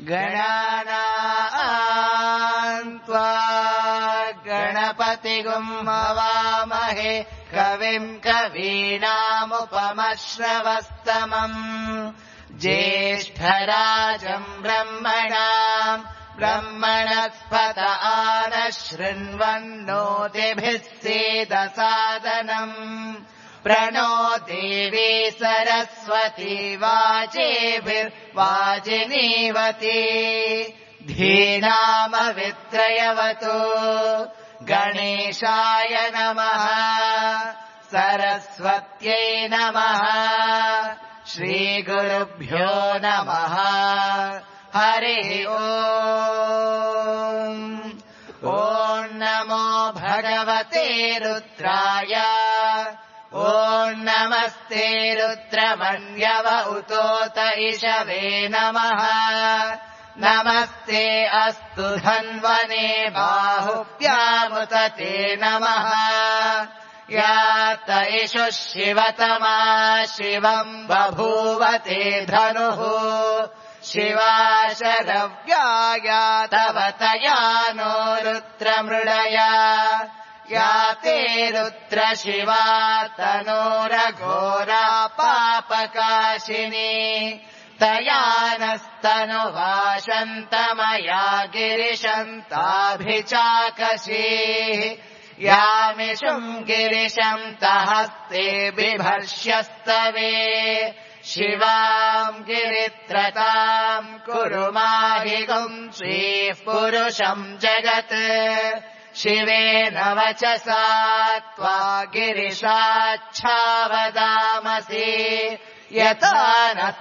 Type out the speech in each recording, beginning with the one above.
गणानाम् त्वा गणपतिगुम् हवामहे कविम् कवीनामुपमश्रवस्तमम् ज्येष्ठराजम् ब्रह्मणस्पत आनः शृण्वन्नोतिभिः सीदसादनम् प्रणो देवी सरस्वती वाजेभिर्वाजिनीवती धीनामवित्रयवतु गणेशाय नमः सरस्वत्यै नमः श्रीगुरुभ्यो नमः हरिः ओम् ॐ नमो भगवते रुद्राय ॐ नमस्ते रुद्रमन्यव उतोत इषवे नमः नमस्ते अस्तु धन्वने बाहुभ्यामुत ते नमः यात इषुः शिवतमा शिवम् बभूवते धनुः शिवा शरव्या तव तया नो रुद्रमृडया या ते रुद्र शिवा तनोरघोरा पापकाशिनी तया नस्तनुवाशन्तमया गिरिशन्ताभिचाकशीः यामिषुम् गिरिशम् तहस्ते बिभर्ष्यस्तवे शिवाम् गिरित्रताम् कुरु माहिगुम् श्रीः पुरुषम् जगत् शिवेन वचसा त्वा गिरिशाच्छावदामसि यथा नः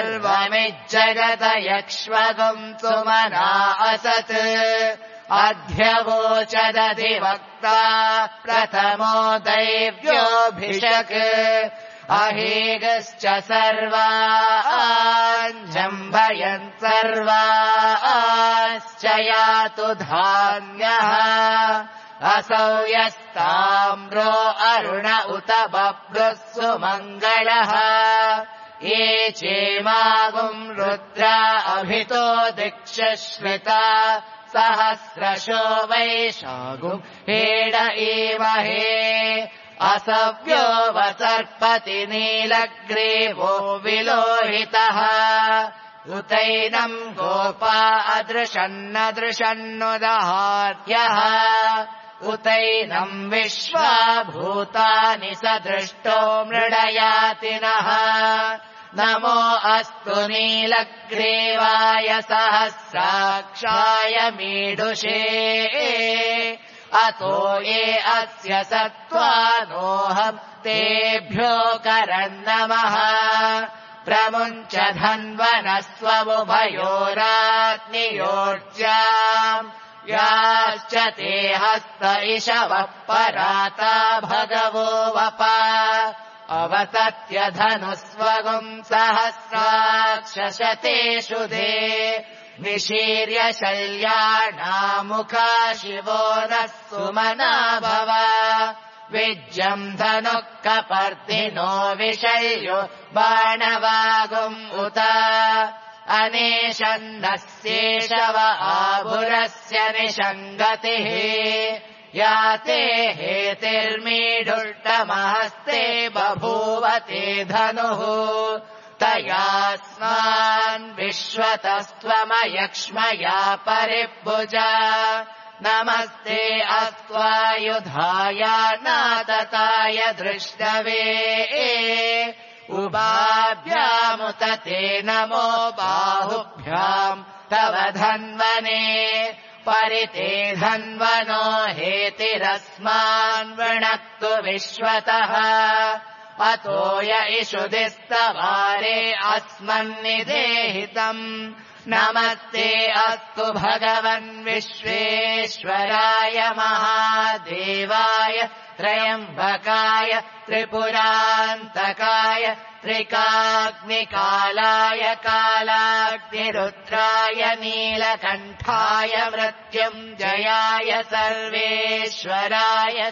सर्वमिज्जगदयक्ष्वगुम् सुमना असत् अध्यवोचदधिवक्ता प्रथमो दैव्योऽभिषक् अहेगश्च सर्वाञ्जम्भयन् सर्वाश्च यातु धान्यः असौ यस्ताम्रो अरुण उत बभ्रुः सुमङ्गलः ये चेमागुम् रुद्रा अभितो दिक्षश्रिता सहस्रशो वैशागुम् हेड ईमहे असव्यो वसर्पति नीलग्रीवो विलोहितः उतैनम् गोपा अदृशन्नदृशन्नुदहार्यः उतैनम् विश्वा भूतानि सदृष्टो मृडयातिनः नमो अस्तु नीलग्रीवाय सहस्राक्षाय मीडुषे अतो ये अस्य सत्त्वानोऽहम् तेभ्यो करन्नमः प्रमुञ्च धन्वनस्वमुभयोराग्नियोर्जाम् याश्च ते हस्त इषवः पराता भगवो वपा अवतत्य धनुस्वगुम् सहस्राक्षशतेषु दे निशीर्य शल्याणामुखा शिवो नः सुमना भव विज्यम् धनुः कपर्दिनो विशल्यो बाणवागुम् उत अनेशन्नस्येषव आभुरस्य निषङ्गतिः याते हेतिर्मीढुष्टमहस्ते बभूवते धनुः तयास्मान् विश्वतस्त्वमयक्ष्मया परिभुजा नमस्ते अस्त्वायुधाय नातताय दृष्टवे उभाभ्यामुत ते नमो बाहुभ्याम् तव धन्वने परिते धन्वनो हेतिरस्मान् वृणक्तु विश्वतः अतो य इषुदिस्तवारे अस्मन्निदेहितम् नमस्ते अस्तु भगवन् विश्वेश्वराय महादेवाय त्रयम्बकाय त्रिपुरान्तकाय त्रिकाग्निकालाय कालाग्निरुद्राय नीलकण्ठाय मृत्युञ्जयाय सर्वेश्वराय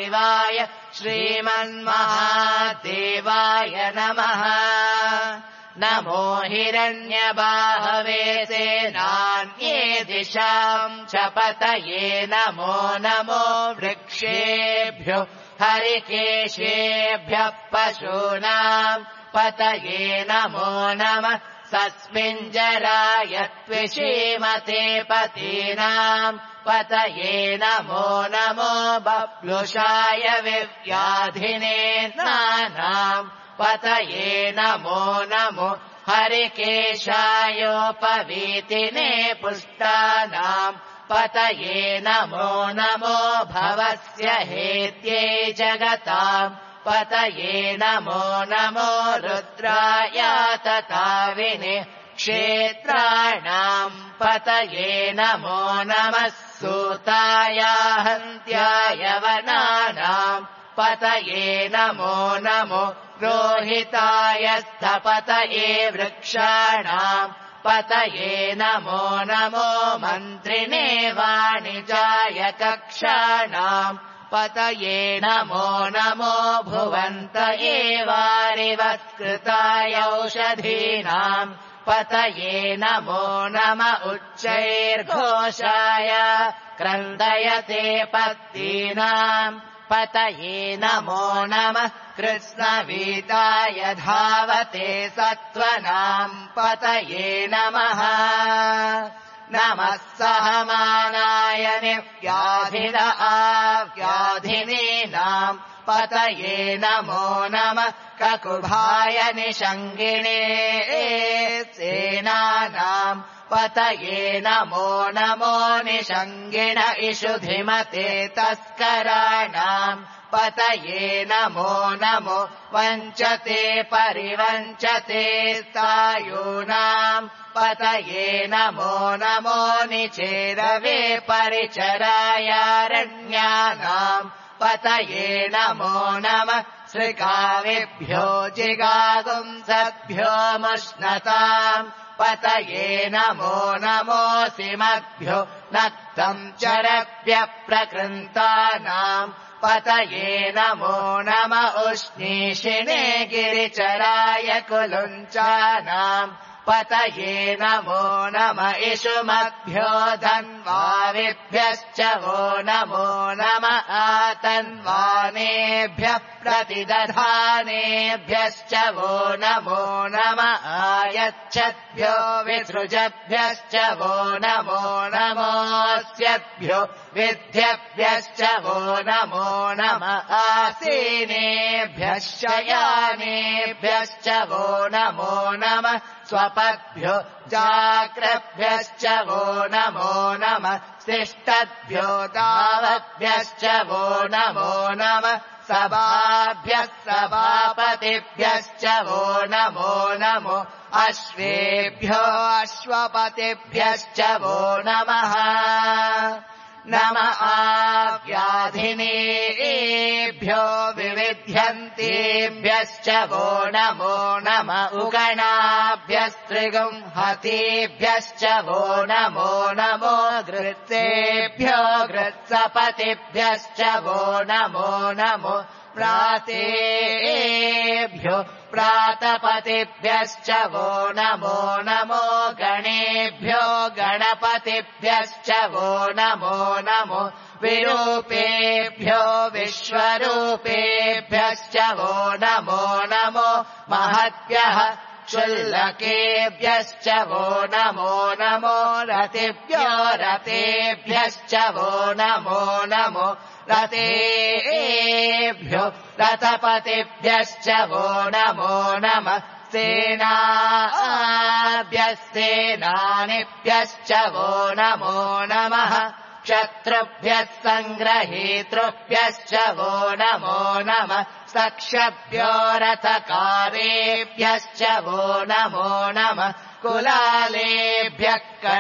सदाशिवाय श्रीमन्महादेवाय नमः नमो हिरण्यबाहवे सेनान्ये दिशाम् च पतये नमो नमो वृक्षेभ्यो हरिकेशेभ्यः पशूनाम् पतये नमो नमः सस्मिञ्जराय त्विषीमते पतीनाम् पतये नमो नमो बप्लुषाय विव्याधिने नानाम् पतये नमो नमो हरिकेशायोपवीतिने पुष्टानाम् पतये नमो नमो भवस्य हेत्ये जगताम् पतये नमो नमो रुद्राय तथाविने क्षेत्राणाम् पतये नमो नमः सूताय हन्त्याय वनानाम् पतये नमो नमो रोहिताय स्थपतये वृक्षाणाम् पतये नमो नमो मन्त्रिणे वाणिजाय कक्षाणाम् पतये नमो नमो भुवन्तये वारिवत्कृताय औषधीनाम् पतये नमो नम उच्चैर्घोषाय क्रन्दयते पत्तीनाम् पतये नमो नमः कृष्णवीताय धावते सत्त्वनाम् पतये नमः नमः सहमानाय निव्याधिन आव्याधिनीनाम् पतये नमो नमः ककुभाय निषङ्गिणे सेनानाम् पतये नमो नमो निषङ्गिण इषुधिमते तस्कराणाम् पतये नमो नमो वञ्चते परिवञ्चते सायूनाम् पतये नमो नमो निचेरवे परिचरायारण्यानाम् पतये नमो नमः श्रीकाविभ्यो जिगागुंसभ्यो मुष्णताम् पतये नमो नमोऽसिमभ्यो नक्तम् चरभ्यः प्रकृन्तानाम् पतये नमो नम उष्णीषिणे गिरिचराय कुलुञ्चानाम् पतये नमो नम इषुमभ्यो धन्वाविभ्यश्च वो नमो नम आतन्वानेभ्यः प्रतिदधानेभ्यश्च वो नमो नम आयच्छद्भ्यो विसृजभ्यश्च वो नमो नमोऽस्यभ्यो विद्यभ्यश्च वो नमो नम आसीनेभ्यः शयानेभ्यश्च वो नमो नम स्वपद्भ्यो जाग्रभ्यश्च वो नमो नमः शिष्टद्भ्यो दावभ्यश्च वो नमो नमः सभाभ्यः सभापतिभ्यश्च वो नमो नमो अश्वेभ्यो अश्वपतिभ्यश्च वो नमः नम आव्याधिनेभ्यो विविध्यन्तेभ्यश्च वो नमो नम उगणाभ्यस्त्रिगुंहतेभ्यश्च वो नमो नमो गृत्सेभ्यो गृत्सपतिभ्यश्च वो नमो नमो प्रातेभ्यो प्रातपतिभ्यश्च वो नमो नमो गणेभ्यो गणपतिभ्यश्च वो नमो नमो विरूपेभ्यो विश्वरूपेभ्यश्च वो नमो नमो महद्भ्यः क्षुल्लकेभ्यश्च वो नमो नमो रतिभ्यो रतेभ्यश्च वो नमो नमो रतेभ्यो रथपतिभ्यश्च वो नमो नमः सेनाभ्यः सेनानिभ्यश्च वो नमो नमः शत्रुभ्यः सङ्ग्रहीतृभ्यश्च वो नमो नमः सक्षभ्यो रथकारेभ्यश्च वो नमो नमः कुलालेभ्यः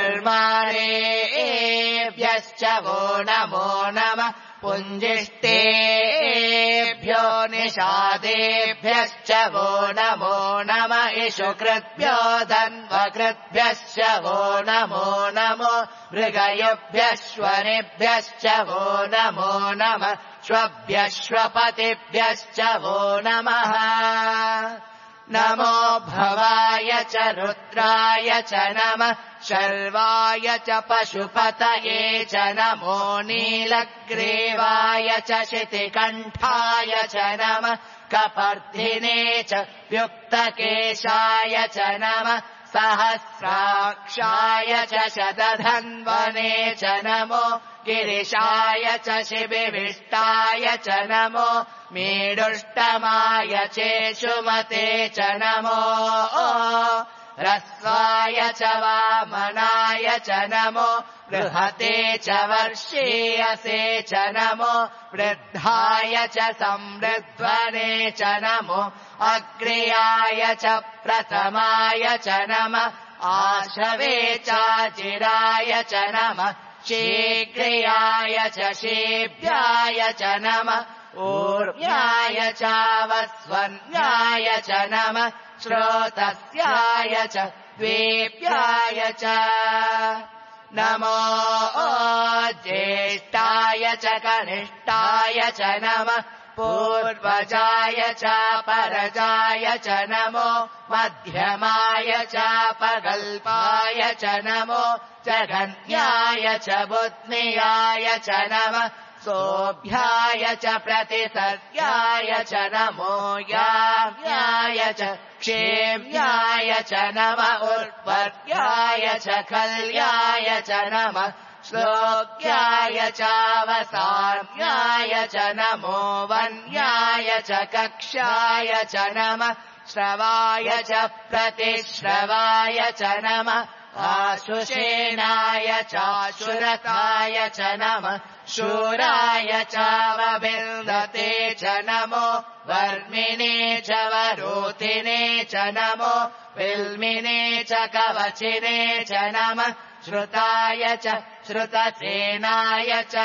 कर्माणेभ्यश्च वो नमो नमः पुञ्जिष्टेभ्यो निषादेभ्यश्च वो नमो नम इषुकृभ्यो धन्वकृभ्यश्च वो नमो नमो मृगयभ्यश्वरेभ्यश्च वो नमो नमः श्वभ्यश्वपतिभ्यश्च वो नमः नमो भवाय च रुद्राय च नमः शर्वाय च पशुपतये च नमो नीलग्रीवाय च शितिकण्ठाय च नमः कपर्दिने च व्युक्तकेशाय च नमः सहस्राक्षाय च शतधन्वने च नमो गिरिशाय च शिबिविष्टाय च नमो मीडुष्टमाय चेषुमते च नमो ह्रस्वाय च वामनाय च नमो बृहते च वर्षीयसे च नमो वृद्धाय च संवृध्वने च नमो अग्र्याय च प्रथमाय च नमः आशवे चाचिराय च नमः शीघ्रियाय च शीभ्याय च नमः ऊर्व्याय चावस्वन्याय च नमः श्रोतस्याय च द्वीप्याय च नमो ज्येष्ठाय च कनिष्ठाय च नमः पूर्वजाय च परजाय च नमो मध्यमाय च पगल्पाय च नमो जघन्याय च बुद्ध्याय च नमः सोऽभ्याय च प्रतिसर्याय च नमो याम्याय च क्षेम्याय च नमः उर्वर्याय च खल्याय च नमः श्लोक्याय चावसाम्याय च नमो वन्याय च कक्ष्याय च नमः श्रवाय च प्रतिश्रवाय च नमः आशुषेणाय चाशुरताय च नमः शूराय चावबिन्दते च नमो वर्मिणे च वरोधिने च नमो विल्मिने च कवचिने च नमः श्रुताय च श्रुतसेनाय च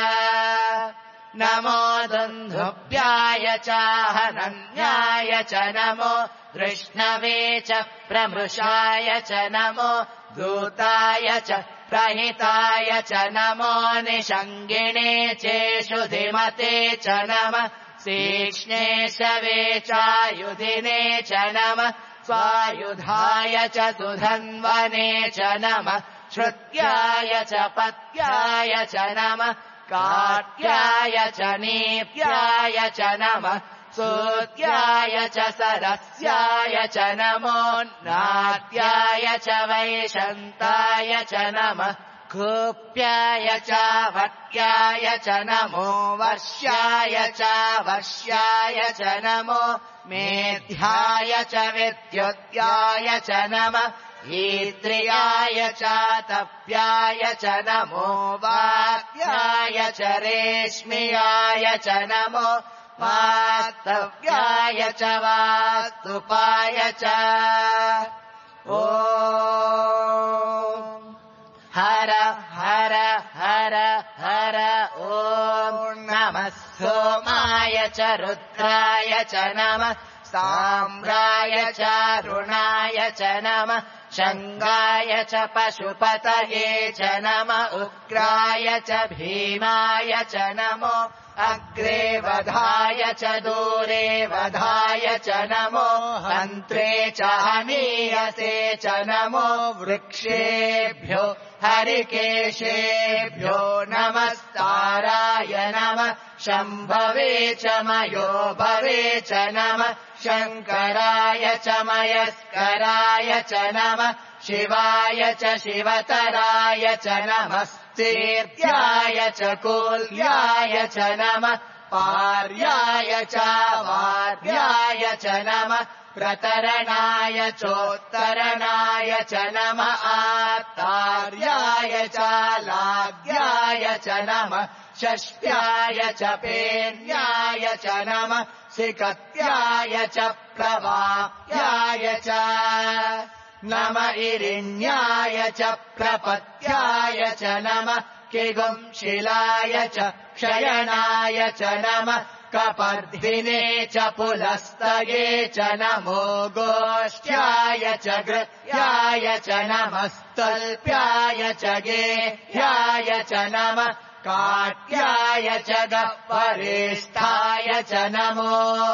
नमो दुन्दुभ्याय चाहनन्याय च नमो कृष्णवे च प्रमृषाय च नमो दूताय च प्रहिताय च नमो निषङ्गिणे चेषुधिमते च नमः तीक्ष्णे शवे चायुधिने च नमः स्वायुधाय च सुधन्वने च नमः श्रुत्याय च पत्याय च नमः कार्त्याय च नीप्याय च नमः सूत्याय च सरस्याय च नमो नाट्याय च वैशन्ताय च नमः कूप्याय च वट्याय च नमो वर्ष्याय च वश्याय च नमो मेध्याय च विद्युत्याय च नमः ईत्रियाय च तप्याय च नमो वात्याय च रेश्मियाय च नमो वास्तव्याय च वास्तुपाय च ॐ हर हर हर हर ॐ नमः सोमाय च रुद्राय च नमः साम्राय च रुणाय च नमः शङ्गाय च पशुपतये च नमः उग्राय च भीमाय च नमो अग्रे वधाय च दूरे वधाय च नमो हन्त्रे च हनीयसे च नमो वृक्षेभ्यो हरिकेशेभ्यो नमस्ताराय नमः शम्भवे च मयो भवे च नमः शङ्कराय च मयस्कराय च नमः शिवाय च शिवतराय च नमः तीर्थ्याय च कूल्याय च नमः पार्याय च वार्याय च नमः प्रतरणाय चोत्तरणाय च नमः आत्तार्याय च लाद्याय च नमः षष्ट्याय च पेन्याय च नमः सिकत्याय च प्रवाप्याय च नमः इरिण्याय च प्रपत्याय च नमः किगुंशिलाय च क्षयणाय च नमः कपर्धिने च पुलस्तये च नमो गोष्ठ्याय च गृह्याय च नमस्तल्प्याय च गेह्याय च नमः काट्याय च गह्वरेष्ठाय च नमो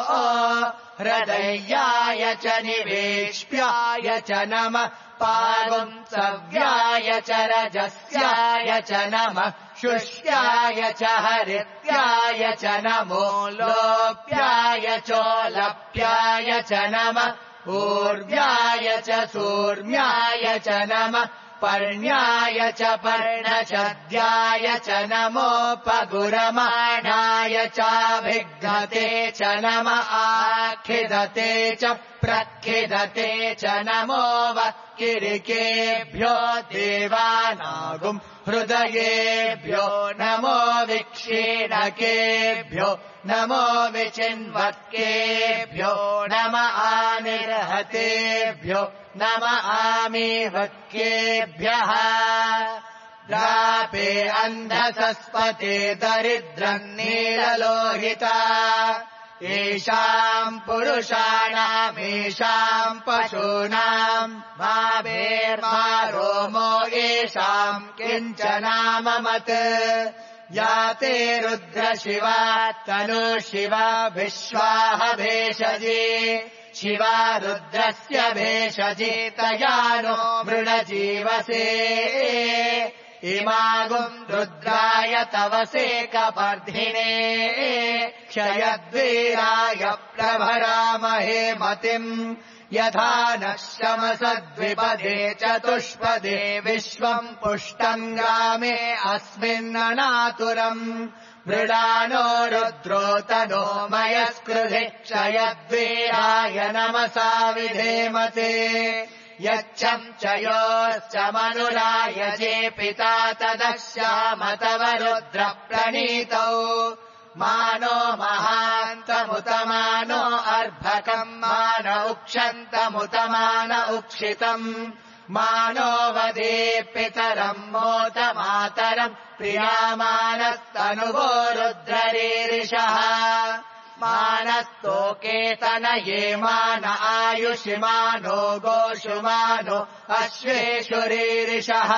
हृदयाय च निवेक्ष्याय च नमः पागुंसव्याय च रजस्याय च नमः शुष्याय च हरित्याय च नमो लोप्याय चोलप्याय च नमः ऊर्व्याय च सूर्म्याय च नमः पर्ण्याय च पर्णचद्याय च नमोपगुरमाणाय चाभिघ्नते च नम आखिदते च प्रखिदते च नमो वक्किरिकेभ्यो देवानागुम् हृदयेभ्यो नमो विक्षीणकेभ्यो नमो विचिन्वक्केभ्यो नम आनिर्हतेभ्यो नम आमीवक्केभ्यः द्रापे अन्धसस्पते दरिद्रम् नीललोहिता येषाम् पुरुषाणामेषाम् पशूनाम् मा भेर्मा रोमो येषाम् किञ्चनाममत् याते रुद्रशिवा तनु शिवा विश्वाह भेषजे शिवा रुद्रस्य भेषजे तयानो मृणजीवसे इमागुम् रुद्राय तवसे कपर्धिने क्षयद्वीराय प्रभरामहे मतिम् यथा नः शमसद्विपदे चतुष्पदे विश्वम् पुष्टम् ग्रामे अस्मिन्ननातुरम् मृडानो रुद्रो तनो मयस्कृधि क्षयद्वीराय नमसा विधेमते यच्छम् च योश्च मनुराय जे पिता तदश्याम तव रुद्र प्रणीतौ मानो महान्तमुतमानो अर्भकम् मान उक्षन्तमुतमान उक्षितम् मानो वदे पितरम् मोत मातरम् प्रियामानस्तनुवो रुद्ररीरिषः मानस्तोकेतनये मान आयुषिमानो गोषुमानो अश्वेषु रीरिषः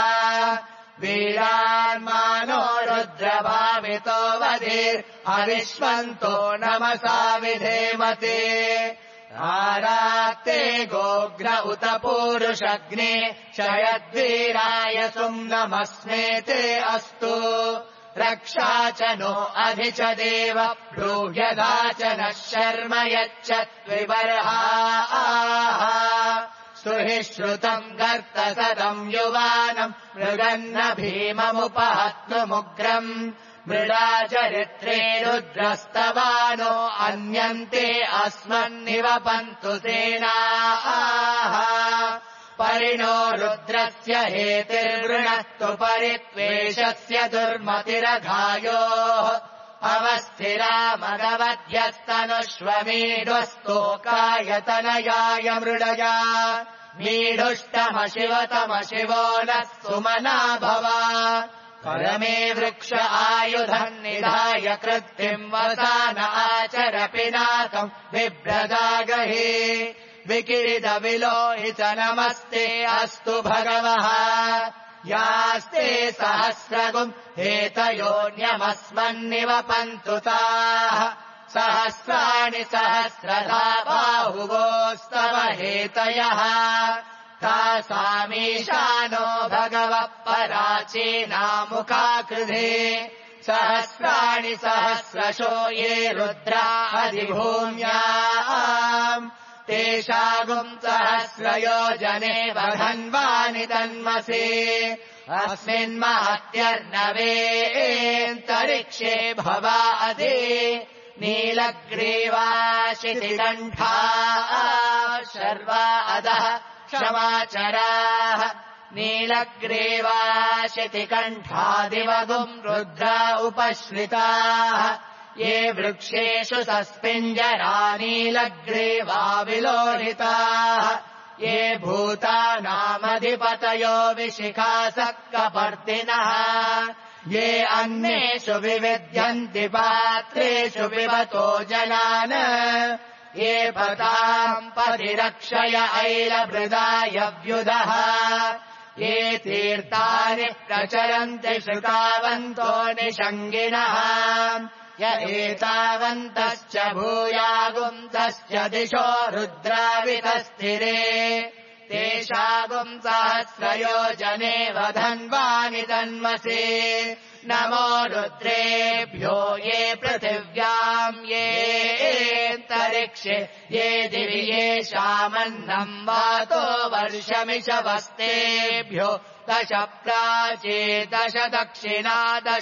वीरान्मानो रुद्रभावितो वधीर्हविष्वन्तो नमसा विधेमते आरात्ते गोघ्र उत पूरुषग्ने क्षयद्वीराय सुम्नमस्मेते अस्तु रक्षा च नो अधि च देव ब्रूह्यदा च नः शर्म यच्च त्विबर्हाः सुहि श्रुतम् गर्तसदम् युवानम् मृगन्न भीममुपहत्नुमुग्रम् मृडाचरित्रे रुद्रस्तवानो अन्यन्ते अस्मन्निवपन्तु सेनाः परिणो रुद्रस्य हेतिर्वृणस्तु परित्वेषस्य दुर्मतिरघायोः अवस्थिरा मगवध्यस्तनुष्वमीढुस्तोकायतनयाय मृडया मीढुष्टमशिवतमशिवो नः सुमना भवा परमे वृक्ष आयुधम् निधाय कृत्तिम् वसान आचर पिनाकम् बिभ्रदागहे विकिरिदविलोहित नमस्ते अस्तु भगवः यास्ते सहस्रगुम् हेतयोऽन्यमस्मन्निवपन्तु ताः सहस्राणि सहस्रधा बाहुवोस्तव हेतयः तासामीशानो भगवः पराचीनामुखाकृधे सहस्राणि सहस्रशो ये रुद्रा अधिभूम्याम् तेषागुम् सहस्रयोजने वधन्वानि तन्मसे अस्मिन्महत्यर्णवेऽन्तरिक्षे भवादे नीलग्रीवाशितिकण्ठा शर्वा अधः क्षमाचराः नीलग्रीवाशितिकण्ठादिवगुम् रुद्रा उपश्रिताः ये वृक्षेषु सस्पिञ्जरा नीलग्रीवा विलोहिताः ये भूतानामधिपतयो विशिखासः कपर्दिनः ये अन्नेषु विविध्यन्ति पात्रेषु पिबतो जनान् ये पताम् पतिरक्षय ऐलभृदायव्युदः ये तीर्थानि प्रचरन्ति श्रुतावन्तो निषङ्गिणः य एतावन्तश्च भूयागुंसश्च दिशो रुद्रावितस्थिरे तेषागुम् सहस्रयोजने वधन्वानि तन्मसे नमो रुद्रेभ्यो ये पृथिव्याम् ये अन्तरिक्षे ये दिवि येषामन्नम् वातो वर्षमिषवस्तेभ्यो दश प्राचे दश दक्षिणा दश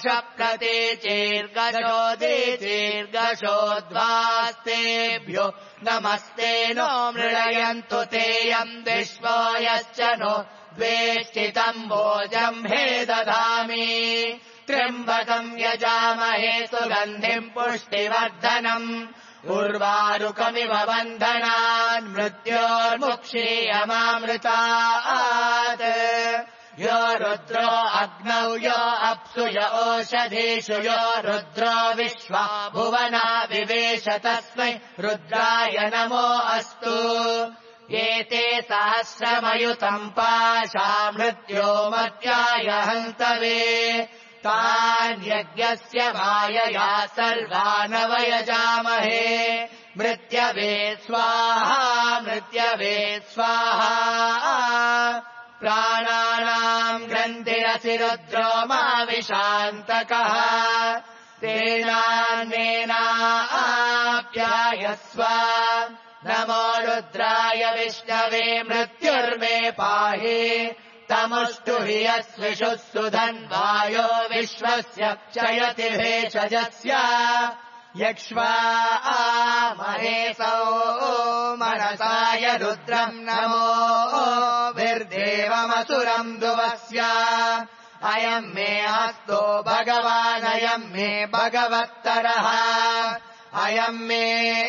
प्रतीचीर्गशोदीचीर्गशोद्वास्तेभ्यो नमस्ते नो मृळयन्तु तेयम् विश्वो यश्च नो द्वेष्टितम् भोजम् हे दधामि त्र्यम्बकम् यजामहे सुगन्धिम् पुष्टिवर्धनम् उर्वारुकमिव बन्धनान् मृत्योर्मुक्षीयमामृतात् यो रुद्रो अग्नौ यो अप्सु य ओषधीषु यो रुद्रो विश्वा भुवना विवेश तस्मै रुद्राय नमो अस्तु एते सहस्रमयुतम् पाशा मृत्यो मर्त्याय हन्तवे तान्यज्ञस्य मायया सर्वानवयजामहे मृत्यवे स्वाहा मृत्यवे स्वाहा प्राणानाम् ग्रन्थिरसि रुद्रो माविशान्तकः तेनान्नेनाप्यायस्व नमो रुद्राय विष्णवे मृत्युर्मे पाहि तमुष्टु हि यस्विषुः सुधन्वायो विश्वस्य क्षयति भेषजस्य यक्ष्वा महेशो मनसाय रुद्रम् नमो विर्देवमसुरम् दुवस्य अयम् मे हस्तो भगवानयम् मे भगवत्तरः अयम् मे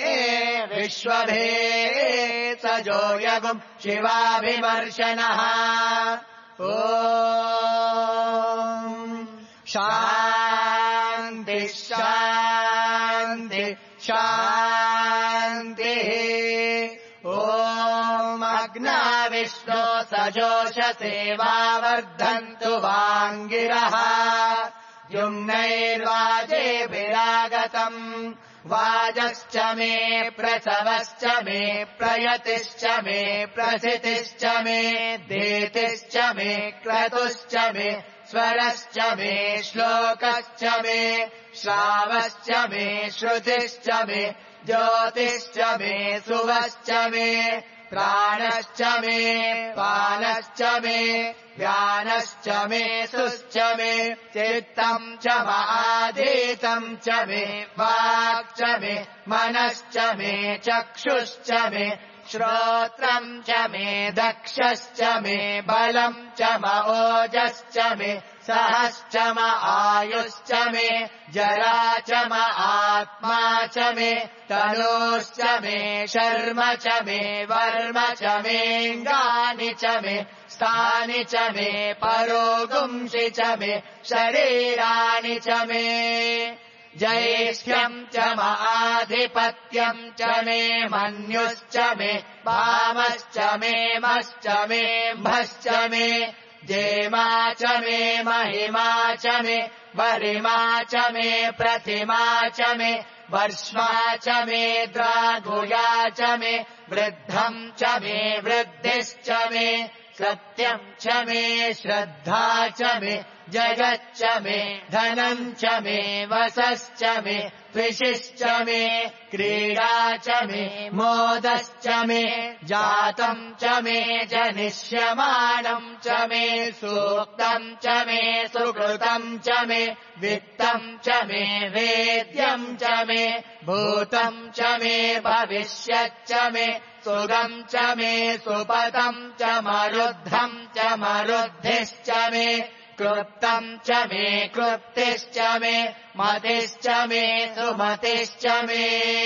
विश्वभेषजो यगुम् शिवाभिमर्शनः ॐ शान्ति शान्ति शान्तिः ॐ अग्ना विष्णो सजोषसे वावर्धन्तु वाङ्गिरः युम्नैर्वाजेभिरागतम् वाजश्च मे प्रसवश्च मे प्रयतिश्च मे प्रसितिश्च मे देतिश्च मे क्रतुश्च मे स्वरश्च मे श्लोकश्च मे श्रावश्च मे श्रुतिश्च मे ज्योतिश्च मे सुवश्च मे प्राणश्च मे पानश्च मे व्यानश्च मे सुश्च मे चित्तम् च माधीतम् च मे वाक् च मे मनश्च मे चक्षुश्च मे श्रोत्रम् च मे दक्षश्च मे बलम् च ओजश्च मे सहश्च आयुश्च मे जरा च आत्मा च मे तनूश्च मे शर्म च मे वर्म च मेऽङ्गानि च मे स्थानि च मे परोगुंसि च मे शरीराणि च मे जैष्ठ्यम् च आधिपत्यम् च मे मन्युश्च मे वामश्च मे मश्च मे भश्च मे जेमा च मे महिमा च मे वरिमा च मे प्रतिमा च मे वर्ष्मा च मे द्रागुया च मे वृद्धम् च मे वृद्धिश्च मे सत्यम् च मे श्रद्धा च मे जगच्च मे धनम् च मे वसश्च मे त्विषिश्च मे क्रीडा च मे मोदश्च मे जातम् च मे जनिष्यमानम् च मे सूक्तम् च मे सुकृतम् च मे वित्तम् च मे वेद्यम् च मे भूतम् च मे भविष्यच्च मे सुगम् च मे सुपदम् च मरुद्धम् च मरुद्धिश्च मे क्लृप्तम् च मे क्लृप्तिश्च मे मतिश्च मे सुमतिश्च मे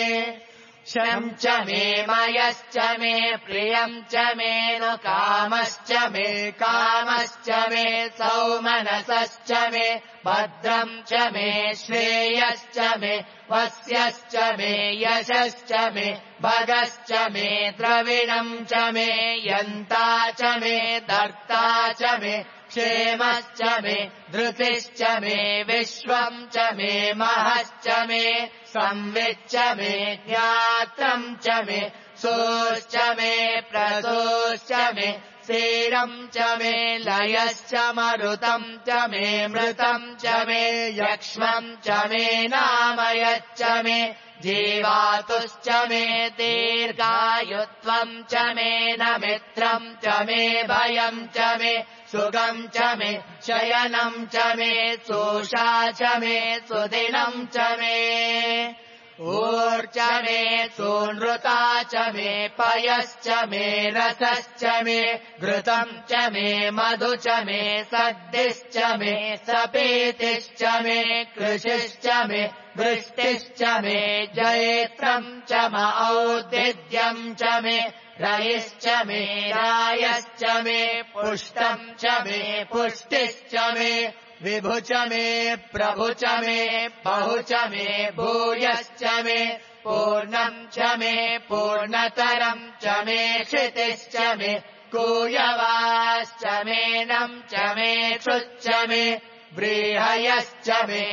शम् च मे मयश्च मे प्रियम् च मे नु कामश्च मे कामश्च मे सौमनसश्च मे भद्रम् च मे श्रेयश्च मे वस्यश्च मे यशश्च मे भगश्च मे द्रविणम् च मे यन्ता च मे दर्ता च मे क्षेमश्च मे धृतिश्च मे विश्वम् च मे महश्च मे संविच्च मे ज्ञात्रम् च मे सोश्च मे प्रसोश्च मे सीरम् च मे लयश्च मरुतम् च मे मृतम् च मे यक्ष्मम् च मे नामयच्च मे जीवातुश्च मे दीर्घायुत्वम् च मे न मित्रम् च मे भयम् च मे सुगम् च मे शयनम् च मे सोषा च मे सुदिनम् च मे ऊर्च मे सूनृता च मे पयश्च मे रसश्च मे घृतम् च मे मधु च मे सद्दिश्च मे सपीतिश्च मे कृषिश्च मे वृष्टिश्च मे जयत्रम् च औदिद्यम् च मे रयिश्च मे रायश्च मे पुष्टम् च मे पुष्टिश्च मे विभु च मे प्रभु च मे बहु च मे भूयश्च मे पूर्णम् च मे पूर्णतरम् च मे क्षितिश्च मे कूयवाश्च मेनम् च मे क्षुच्च मे व्रीहयश्च मे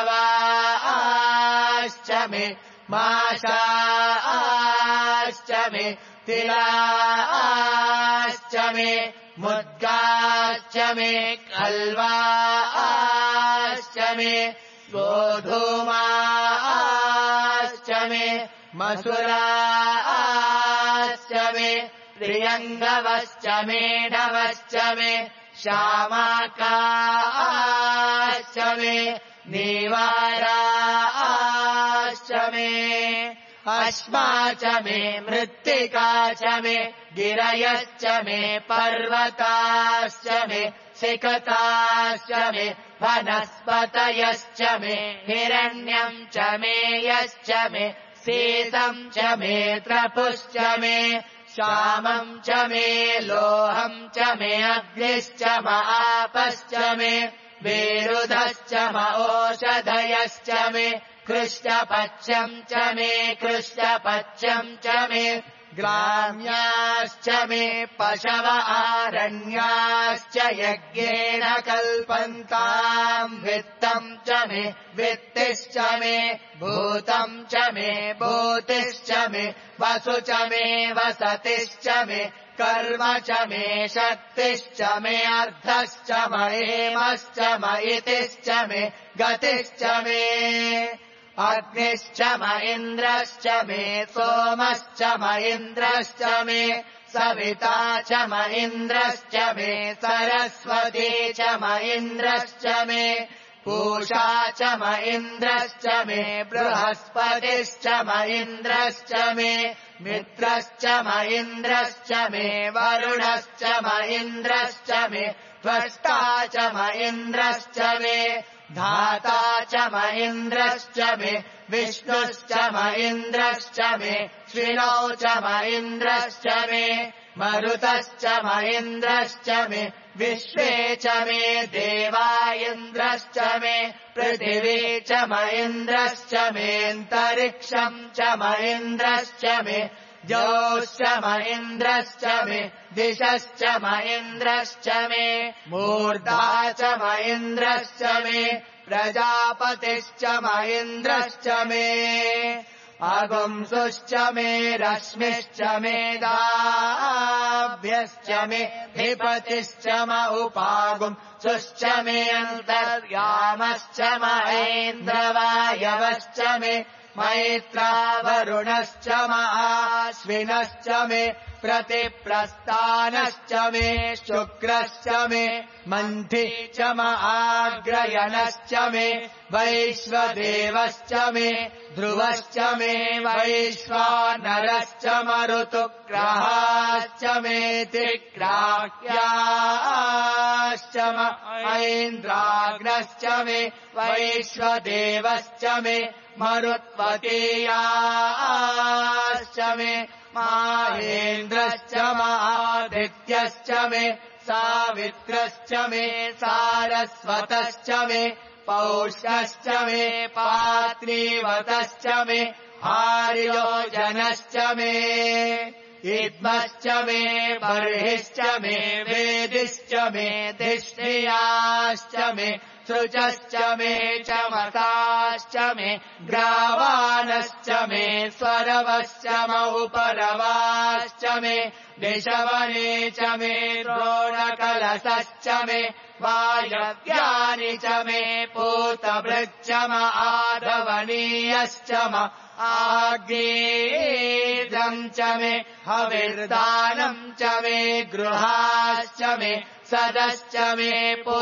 यवाश्च मे माशाश्च मे तिलाश्च मे मुद्गाश्च मे कल्वाश्च मे गोधूमाश्च मे मसुराश्च मे प्रियङ्गवश्च मे नवश्च मे श्यामाकाश्च मे नीवाराश्च मे अश्मा च मे मृत्तिका च मे गिरयश्च मे पर्वताश्च मे सिकताश्च मे वनस्पतयश्च मे हिरण्यम् च मे यश्च मे सीतम् च मे त्रपुश्च मे श्यामम् च मे लोहम् च मे अग्निश्च आपश्च मे विरुधश्च ओषधयश्च मे कृष्णपक्षम् च मे कृष्णपक्षम् च मे ग्राम्याश्च मे पशव आरण्याश्च यज्ञेन कल्पन्ताम् वित्तम् च मे वित्तिश्च मे भूतम् च मे भूतिश्च मे वसु च मे वसतिश्च मे कर्म च मे शक्तिश्च मे अर्थश्च महेमश्च मयितिश्च मे गतिश्च मे अग्निश्च म इन्द्रश्च मे सोमश्च म इन्द्रश्च मे सविता च म इन्द्रश्च मे सरस्वती च म इन्द्रश्च मे पूषा च म इन्द्रश्च मे बृहस्पतिश्च म इन्द्रश्च मे मित्रश्च म इन्द्रश्च मे वरुणश्च म इन्द्रश्च मे त्वष्टा च म इन्द्रश्च मे धाता च म इन्द्रश्च मे विष्णुश्च म इन्द्रश्च मे श्विनौ च म इन्द्रश्च मे मरुतश्च म इन्द्रश्च मे विश्वे च मे देवा इन्द्रश्च मे पृथिवी च म इन्द्रश्च मेऽन्तरिक्षम् च म इन्द्रश्च मे द्यौश्च म इन्द्रश्च मे दिशश्च म इन्द्रश्च मे मूर्धा च म इन्द्रश्च मे प्रजापतिश्च म इन्द्रश्च मे अगुंसुश्च मे रश्मिश्च मे दाभ्यश्च मे धिपतिश्च म उपागुंसुश्च मे अन्तर्यामश्च म ऐन्द्रवायवश्च मे मैत्रा वरुणश्च म आश्विनश्च मे प्रतिप्रस्थानश्च मे शुक्रश्च मे मन्थी च म आग्रयणश्च मे वैश्वदेवश्च मे ध्रुवश्च मे वैश्वानरश्च मरुतुग्रहाश्च मे त्रिग्राह्याश्च म ऐन्द्राग्नश्च मे वैश्वदेवश्च मे मरुत्वतीयाश्च मे माहेन्द्रश्च मादित्यश्च मे सावित्रश्च मे सारस्वतश्च मे पौष्यश्च मे पात्रीवतश्च मे हार्योजनश्च मे इद्मश्च मे बर्हिश्च मे वेदिश्च मे दिष्टियाश्च मे सृजश्च मे चमसाश्च मे ग्रावानश्च मे स्वरवश्च महुपरवाश्च मे निशवने च मे द्रोणकलशश्च मे वायव्यानि च मे पूतभृच्च आधवनीयश्च आग्नेयम् च मे हविर्दानम् च मे गृहाश्च मे सदश्च मे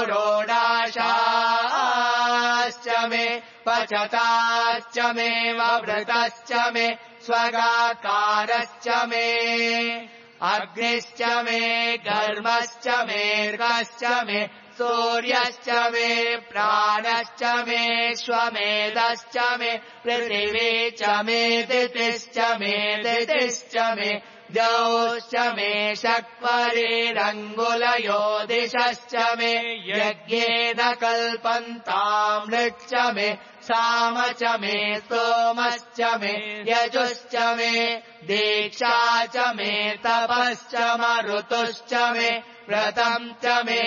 पुरोडाशाश्च मे पचताश्च मे ववृतश्च मे स्वगाकारश्च मे अग्निश्च मे गर्मश्च मेर्गश्च मे सूर्यश्च मे प्राणश्च मे श्वमेधश्च मे पृथिवी च मे दितिश्च मे दितिश्च मे द्यौश्च मे शक्वरेरङ्गुलयो दिशश्च मे यज्ञेन कल्पन्तामृक्ष मे साम च मे सोमश्च मे यजुश्च मे दीक्षा च मे तपश्च मरुतुश्च मे व्रतम् च मे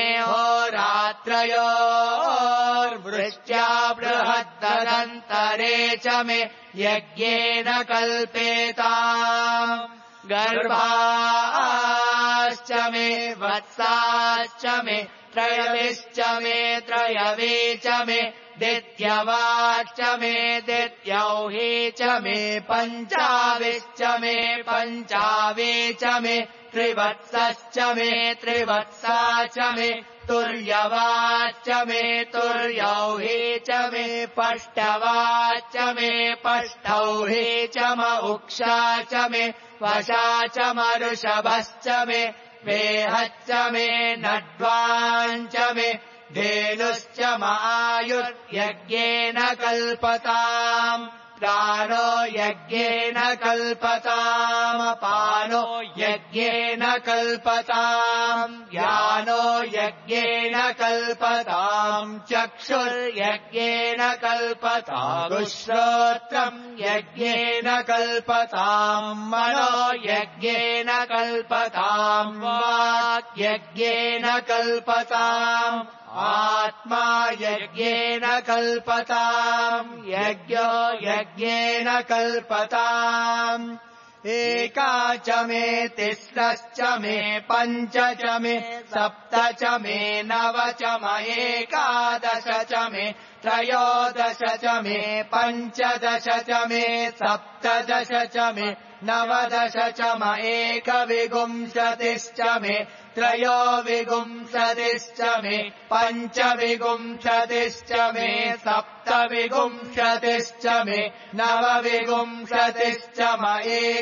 होरात्रयोर्वृष्ट्या बृहद्ददन्तरे च मे यज्ञेन कल्पेताम् गर्भाश्च मे वत्साश्च मे त्रयविश्च मे त्रयवे च मे दित्यवाश्च मे दित्यौहि च मे पञ्चाविश्च मे पञ्चावे च मे त्रिवत्सश्च मे त्रिवत्सा च मे तुर्यवाच्च मे तुर्यौहि च मे पष्टवाच्च मे पष्टौहि च उक्षा च मे वशा च मरुषभश्च मे वेहच्च मे नड्वाञ्च मे धेनुश्च आयुर्यज्ञेन कल्पताम् प्राणो यज्ञेन कल्पताम् पानो यज्ञेन कल्पताम् ज्ञानो यज्ञेन कल्पताम् चक्षुर्यज्ञेन कल्पताम् श्रोत्रम् यज्ञेन कल्पताम् मनो यज्ञेन कल्पताम् वाक् यज्ञेन कल्पताम् आत्मा यज्ञेन कल्पताम् यज्ञो यज्ञेन कल्पताम् एका च मे तिस्रश्च मे पञ्च च मे सप्त च मे नव च मे एकादश च मे त्रयोदश च मे पञ्चदश च मे सप्तदश च मे नवदश च मे एकविंशतिश्च मे त्रयोविंशतिश्च मे पञ्चविंशतिश्च मे सप्तविंशतिश्च मे नवविंशतिश्च मे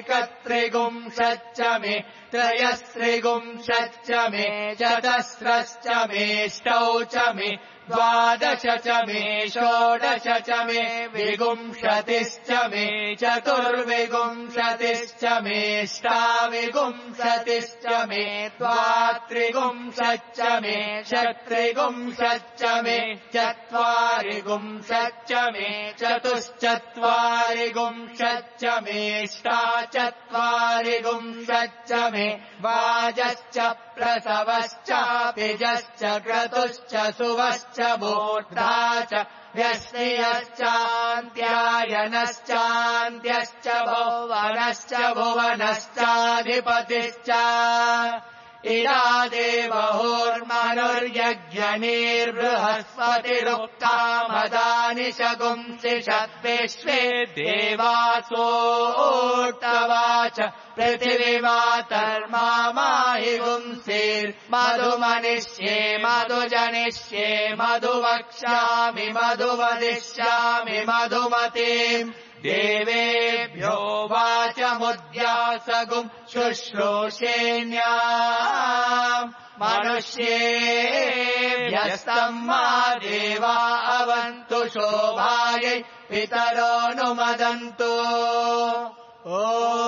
एकत्रिंशच्च मे त्रयस्त्रिंशच्च मे चतस्रश्च मे ष्टौ च मे द्वादश च मे षोडश च मे विंशतिश्च मे चतुर्विंशतिश्च मे ष्टाविंशतिश्च मे द्वात्रिंशच्च मे षट्त्रिंशच्च मे चत्वारिंशच्च मे चतुश्चत्वारिंशच्च मे ष्टाचत्वारिंशच्च मे वाजश्च प्रसवश्च पिजश्च क्रतुश्च सुवश्च मूर्धा च व्यस्यश्चान्त्यायनश्चान्त्यश्च भुवनश्च भुवनश्चाधिपतिश्च इरादेवहुर्मनुर्यज्ञनीर्बृहस्पतिरुक्ता मदानि शगुंसि षद्विश्वे देवासोक्तवाच पृथिवीमातर्माहि गुंसीर्मधुमनिष्ये मधुजनिष्ये मधुवक्ष्यामि मधुवदिष्यामि मधुमतीम् देवेभ्यो वाचमुद्यासगुम् शुश्रूषेण्याम् मनुष्येभ्यस्तम् मा देवा अवन्तु शोभायै पितरोऽनुमदन्तु ॐ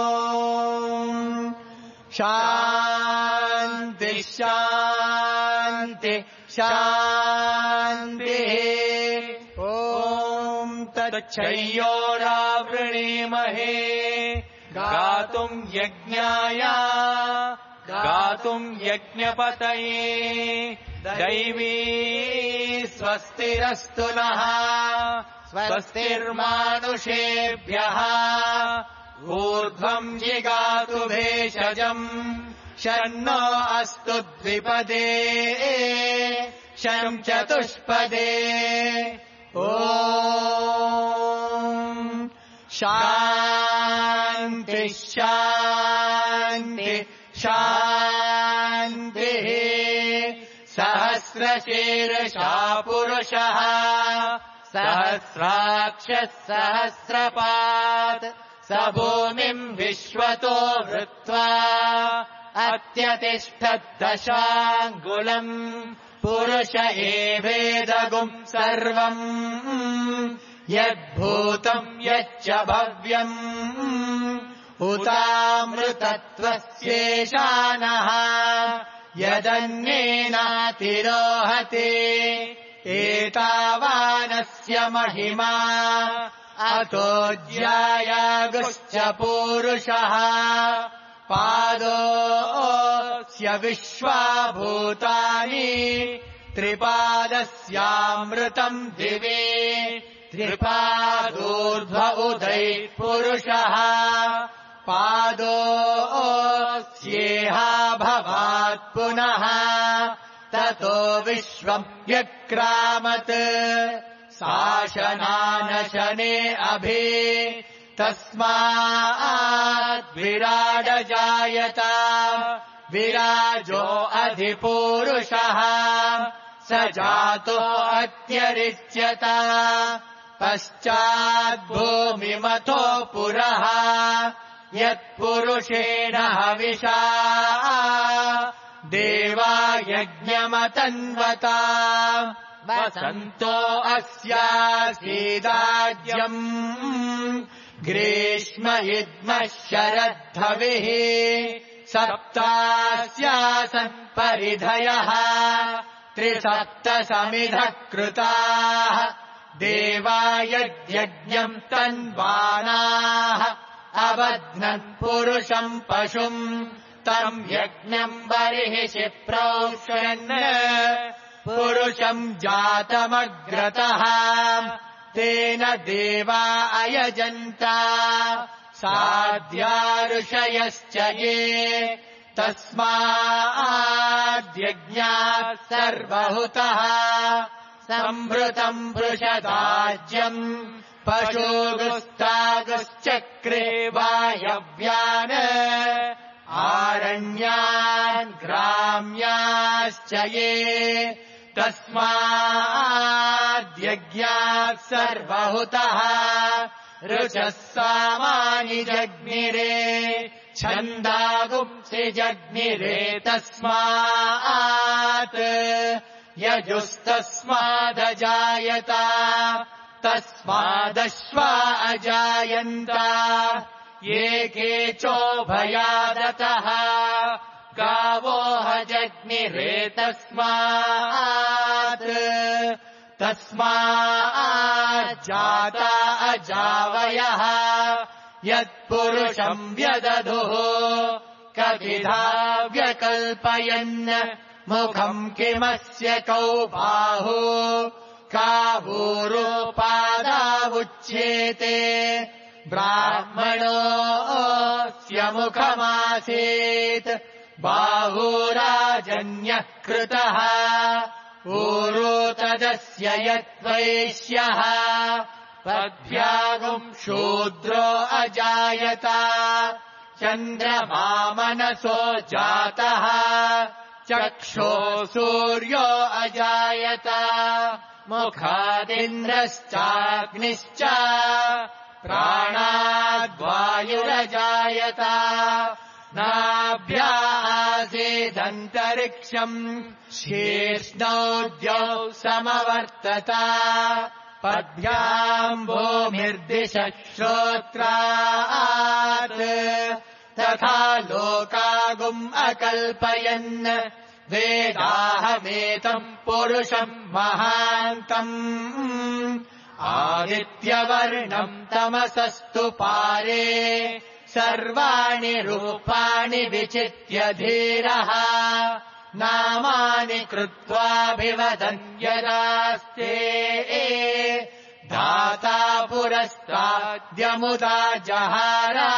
शान्ति शान्ति शान्तिः तच्छय्योरावृणीमहे गातुम् यज्ञाय गातुम् यज्ञपतये दैवी स्वस्तिरस्तु नः स्वस्तिर्मानुषेभ्यः ऊर्ध्वम् जिगातु भेषजम् शन्नो अस्तु द्विपदे शं चतुष्पदे ॐ शान्ति शान्ति शान्तिः सहस्रशीर्षा पुरुषः सहस्राक्षः सहस्रपात् स भूमिम् विश्वतो वृत्वा अत्यतिष्ठद्दशाङ्गुलम् पुरुष एवेदगुम् सर्वम् यद्भूतम् यच्च भव्यम् उतामृतत्वस्येषानः यदन्येनातिरोहते एतावानस्य महिमा अतोऽज्यायागुश्च पूरुषः पादोऽस्य विश्वाभूतानि त्रिपादस्यामृतम् दिवे त्रिपादूर्ध्व उदैः पुरुषः पादोऽस्येहा भवात् पुनः ततो विश्वम् व्यक्रामत् शासनानशने अभि तस्माद्विराडजायत विराजो अधिपूरुषः स जातो अत्यरिच्यत पश्चाद्भूमिमतो पुरः यत्पुरुषेण हविषा देवा यज्ञमतन्वता वसन्तो अस्यासीदाज्यम् ग्रीष्म इद्मः शरद्धविः सप्तास्यासन् परिधयः त्रिसप्तसमिधः कृताः देवा यज्ञम् तन्वानाः अबध्नन् पुरुषम् पशुम् तम् यज्ञम् बर्हिषि प्रोक्षन् पुरुषम् जातमग्रतः तेन देवा अयजन्त साध्या ऋषयश्च ये तस्माद्यज्ञात् सर्वहुतः संभृतम् वृषदाज्यम् पशुगुस्तागुश्चक्रे वायव्यान् आरण्यान् ग्राम्याश्च ये तस्माद्यज्ञात् सर्वहुतः ऋचः सामानि जग्निरे छन्दागुंसि जग्निरे तस्मात् यजुस्तस्मादजायत तस्मादश्वा अजायन्त ये केचोभयादतः गावो हजग्निरे तस्माज्जाता अजावयः यत्पुरुषम् व्यदधुः कविधा व्यकल्पयन् मुखम् किमस्य कौ बाहु कावूरोपादावुच्येते ब्राह्मणोऽस्य मुखमासीत् बाहुराजन्यः कृतः ऊरो तदस्य यद्वैश्यः पद्भ्यागुम् शूद्रो अजायत चन्द्रमा मनसो जातः चक्षो सूर्यो अजायत मुखादिन्द्रश्चाग्निश्च प्राणाद्वायुरजायत नाभ्या आसीदन्तरिक्षम् शीर्ष्णौ समवर्तत पद्भ्याम् भूमिर्दिशः श्रोत्रात् तथा लोकागुम् अकल्पयन् वेदाहमेतम् पुरुषम् महान्तम् आदित्यवर्णम् तमसस्तु पारे सर्वाणि रूपाणि विचित्य धीरः नामानि कृत्वाभिवदन्यदास्ते धाता पुरस्ताद्यमुदा जहारा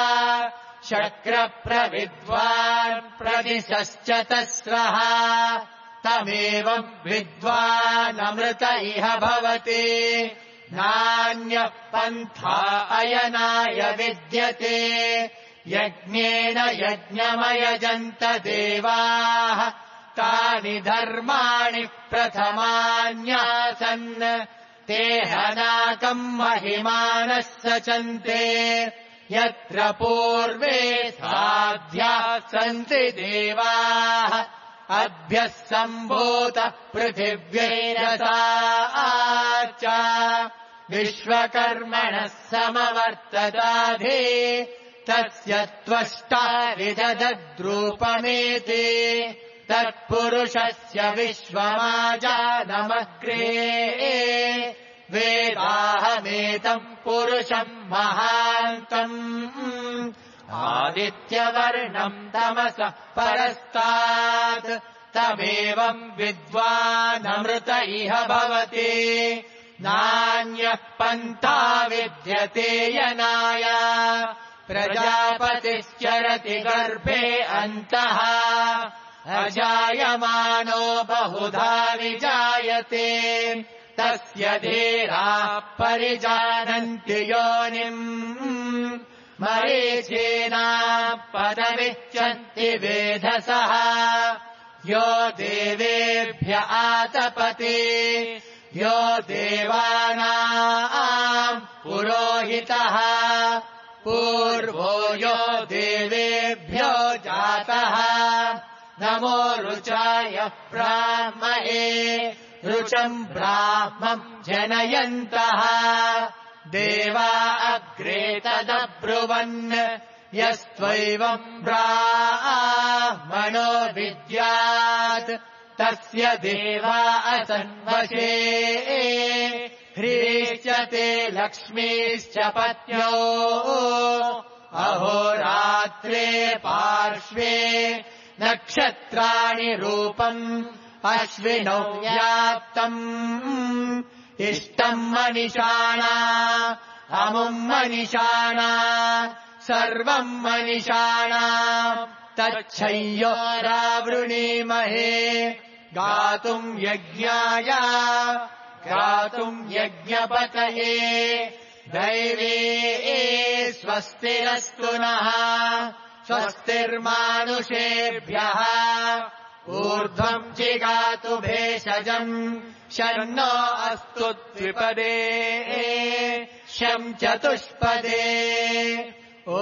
शक्रप्रविद्वान् प्रदिशश्च तस्रः तमेवम् विद्वानमृत इह भवति नान्यः पन्था अयनाय विद्यते यज्ञेन यज्ञमयजन्त देवाः तानि धर्माणि प्रथमान्यासन् ते हनाकम् महिमानः सचन्ते यत्र पूर्वे साध्याः सन्ति देवाः अभ्यः सम्भूतः पृथिव्यैरसा च विश्वकर्मणः समवर्तदाधि तस्य त्वष्टा विदधद्रूपमेति तत्पुरुषस्य विश्वमाजानमग्रे वेदाहमेतम् पुरुषम् महान्तम् आदित्यवर्णम् तमसः परस्तात् तमेवम् विद्वानमृत इह भवति नान्यः पन्था विद्यते यनाय प्रजापतिश्चरति गर्भे अन्तः अजायमानो बहुधा विजायते तस्य धीराः परिजानन्ति योनिम् मरीचीना पदमिच्छन्ति वेधसः यो देवेभ्य आतपति यो देवानाम् पुरोहितः पूर्वो यो देवेभ्यो जातः नमो रुचाय ब्राह्मणे रुचम् ब्राह्मम् जनयन्तः देवा अग्रे तदब्रुवन् यस्त्वैवम् ब्राह्मणो विद्यात् तस्य देवा असन्वशे ह्रीश्च ते लक्ष्मीश्च पत्न्यो अहोरात्रे पार्श्वे नक्षत्राणि रूपम् अश्विनौ व्याप्तम् इष्टम् मनिषाणा अमुम् मनिषाणा सर्वम् मनिषाणा तच्छय्योरावृणीमहे गातुम् यज्ञाय गातुम् यज्ञपतये दैवे स्वस्तिरस्तु नः स्वस्तिर्मानुषेभ्यः ऊर्ध्वम् जिगातु भेषजम् शन्नो अस्तु द्विपदे शं चतुष्पदे ॐ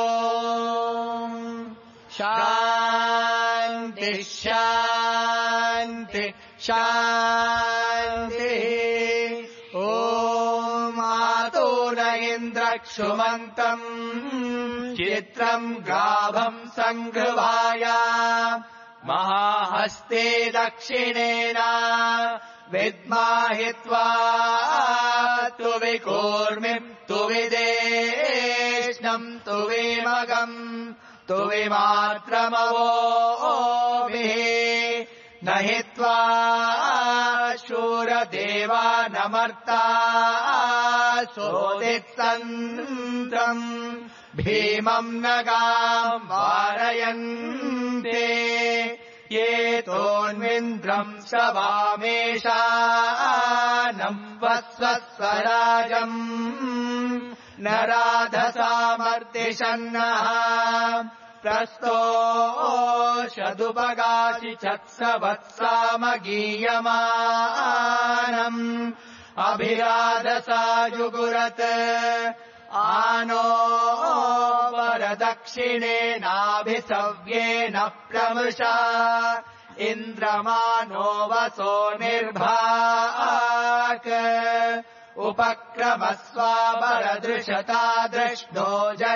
शान्ति शान्ति शान्तिः ॐ मातो न इन्द्रक्षुमन्तम् चित्रम् गाभम् सङ्घृभाय महाहस्ते दक्षिणेन विद्माहित्वा तु विकूर्मिम् तु विदेष्णम् तु विमगम् तु विमात्रमवोभिः न हित्वा शूरदेवा नमर्ता सोदित्सन्द्रम् भीमम् नगाम् वारयन्ते ये तोन्विन्द्रम् शवामेषानम् वस्वस्वराजम् न राधसामर्दिशन्नः प्रस्तोषदुपगासि चत्सवत्सामगीयमानम् अभिराधसा जुगुरत् आनो वरदक्षिणेनाभिसव्येन प्रमृषा इन्द्रमानो वसो निर्भाक् उपक्रमस्वावरदृशता दृष्टो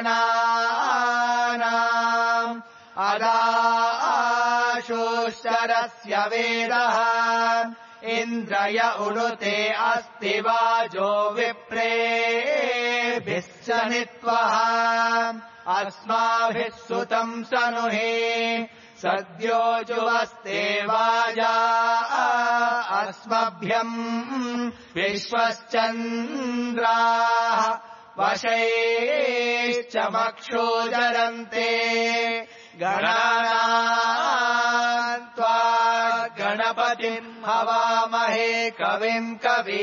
जनानाम् अदाशोश्चरस्य वेदः इन्द्रय उनुते अस्ति वाजो विप्रेभिश्च नित्वः अस्माभिः सुतम् सनुहे सद्यो जुवस्ते वाजा अस्मभ्यम् विश्वश्चन्द्राः वशैश्च मक्षोजरन्ते गणानाम् त्वा गणपतिम् हवामहे कविम्